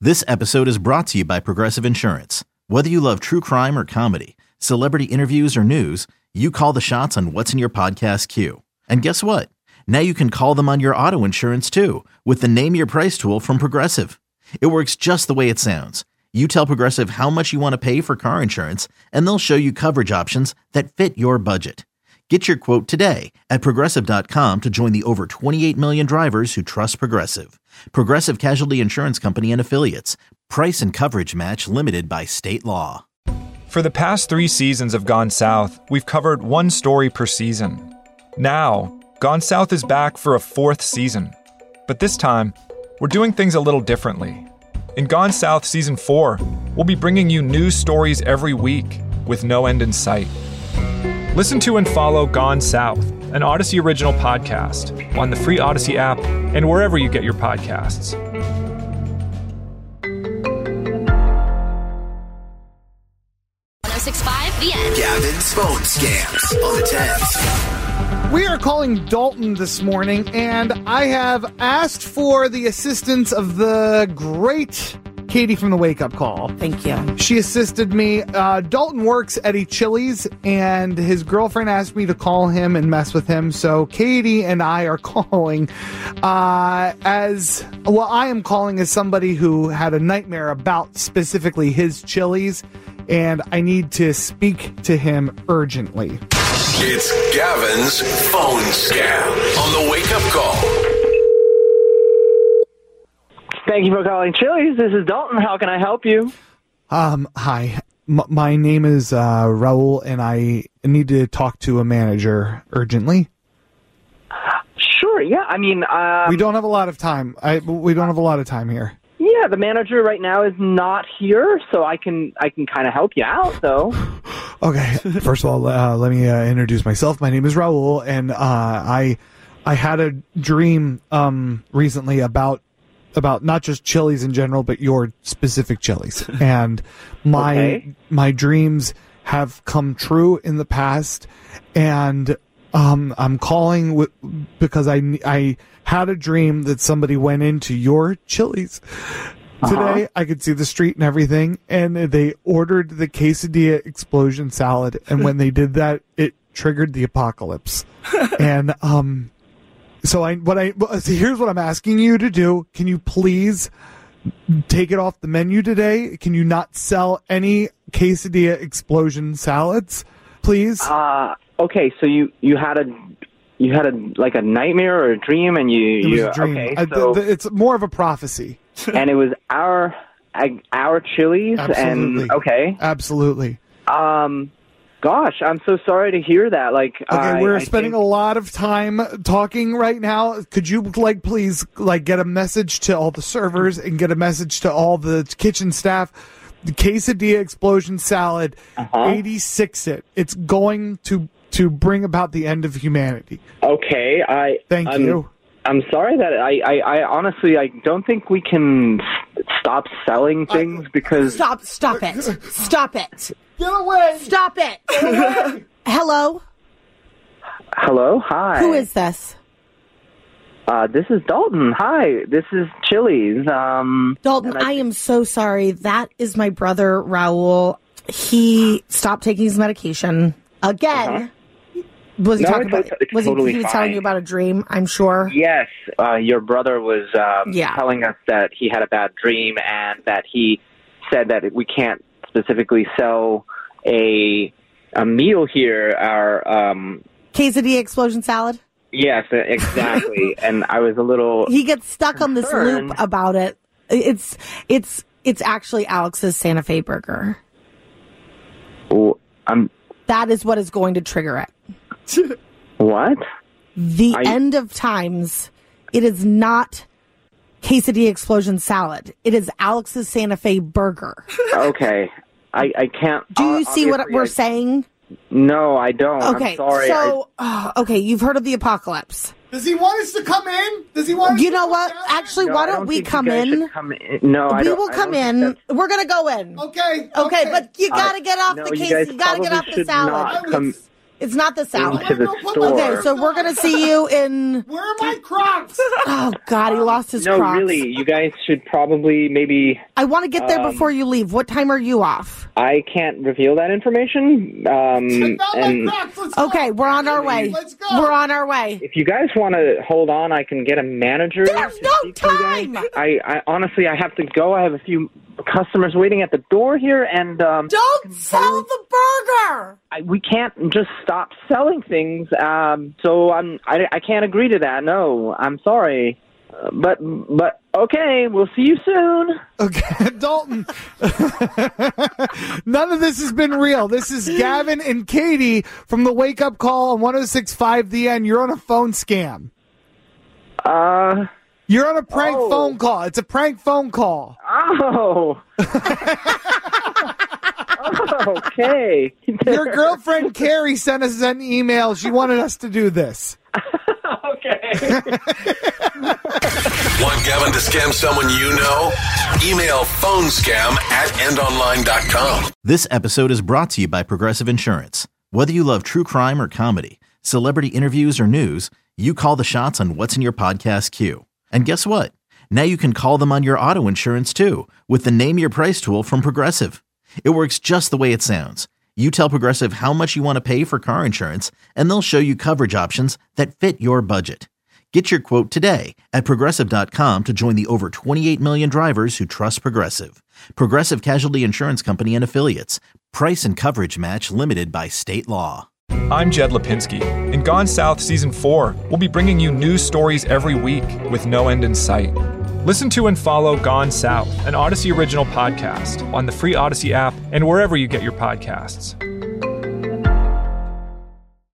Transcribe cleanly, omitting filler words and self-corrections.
This episode is brought to you by Progressive Insurance. Whether you love true crime or comedy, celebrity interviews or news, you call the shots on what's in your podcast queue. And guess what? Now you can call them on your auto insurance too with the Name Your Price tool from Progressive. It works just the way it sounds. You tell Progressive how much you want to pay for car insurance, and they'll show you coverage options that fit your budget. Get your quote today at Progressive.com to join the over 28 million drivers who trust Progressive. Progressive Casualty Insurance Company and Affiliates. Price and coverage match limited by state law. For the past 3 seasons of Gone South, we've covered one story per season. Now, Gone South is back for a 4th season. But this time, we're doing things a little differently. In Gone South Season 4, we'll be bringing you new stories every week with no end in sight. Listen to and follow Gone South, an Odyssey original podcast, on the free Odyssey app and wherever you get your podcasts. The End. Gavin's phone scams on the 10s. We are calling Dalton this morning, and I have asked for the assistance of the great Katie from the Wake Up Call. Thank you. She assisted me. Dalton works at a Chili's, and his girlfriend asked me to call him and mess with him. So Katie and I are calling I am calling as somebody who had a nightmare about specifically his Chili's, and I need to speak to him urgently. It's Gavin's phone scam on the Wake Up Call. Thank you for calling Chili's. This is Dalton. How can I help you? Hi. My name is Raul, and I need to talk to a manager urgently. Sure, yeah. I mean, we don't have a lot of time. We don't have a lot of time here. Yeah, the manager right now is not here, so I can kind of help you out, though. Okay. First of all, let me introduce myself. My name is Raul, and I had a dream recently about not just Chili's in general, but your specific Chili's. And my dreams have come true in the past, and I'm calling because I had a dream that somebody went into your Chili's today. I could see the street and everything, and they ordered the quesadilla explosion salad, and when they did that, it triggered the apocalypse. And so here's what I'm asking you to do. Can you please take it off the menu today? Can you not sell any quesadilla explosion salads, please? Okay, so you had a like a nightmare or a dream, and it was a dream. Okay, so it's more of a prophecy. And it was our Chili's. Absolutely. And okay, absolutely. Gosh, I'm so sorry to hear that. Like, okay, we're spending a lot of time talking right now. Could you please get a message to all the servers and get a message to all the kitchen staff? The quesadilla explosion salad, 86 it. It's going to bring about the end of humanity. Okay, Thank you. I'm sorry that I honestly I don't think we can stop selling things because Stop it. Stop it. Get away. Stop it. Get away. Hello? Hello? Hi. Who is this? This is Dalton. Hi. This is Chili's. Dalton, I am so sorry. That is my brother, Raul. He stopped taking his medication again. Was he talking about? He was telling you about a dream? I'm sure. Yes, your brother was telling us that he had a bad dream and that he said that we can't specifically sell a meal here. Our quesadilla explosion salad. Yes, exactly. And I was a little. He gets stuck on this loop about it. It's actually Alex's Santa Fe burger. Oh, that is what is going to trigger it. What? The end of times. It is not quesadilla explosion salad. It is Alex's Santa Fe burger. Okay. I can't. Do you see what we're saying? No, I don't. Okay, I'm sorry. so, okay, you've heard of the apocalypse. Does he want us to come in? Does he want us You to know come what? down? Actually, No, why I don't we think come you guys in? should come in? No, I We don't. will I come don't in. think We're going to go in. Okay. Okay, but you got to get off No, the you case. guys You got to get probably off the should salad. not come. It's not the salad. Into the store. Okay, so we're going to see you in... Where are my Crocs? Oh, God, he lost his Crocs. No, really, you guys should probably maybe... I want to get there before you leave. What time are you off? I can't reveal that information. Okay, we're on our way. Let's go. We're on our way. If you guys want to hold on, I can get a manager. There's no time! I honestly, I have to go. I have a few customers waiting at the door here, and... Don't sell the burger! We can't just stop selling things, so I can't agree to that. No, I'm sorry. But okay, we'll see you soon. Okay, Dalton. None of this has been real. This is Gavin and Katie from the Wake Up Call on 106.5 The End. You're on a phone scam. You're on a prank phone call. It's a prank phone call. Oh. Okay. Your girlfriend Carrie sent us an email. She wanted us to do this. Okay. Want Gavin to scam someone you know? Email phonescam@endonline.com. This episode is brought to you by Progressive Insurance. Whether you love true crime or comedy, celebrity interviews or news, you call the shots on what's in your podcast queue. And guess what? Now you can call them on your auto insurance too with the Name Your Price tool from Progressive. It works just the way it sounds. You tell Progressive how much you want to pay for car insurance, and they'll show you coverage options that fit your budget. Get your quote today at Progressive.com to join the over 28 million drivers who trust Progressive. Progressive Casualty Insurance Company and Affiliates. Price and coverage match limited by state law. I'm Jed Lipinski. In Gone South Season 4, we'll be bringing you news stories every week with no end in sight. Listen to and follow Gone South, an Odyssey original podcast, on the free Odyssey app and wherever you get your podcasts.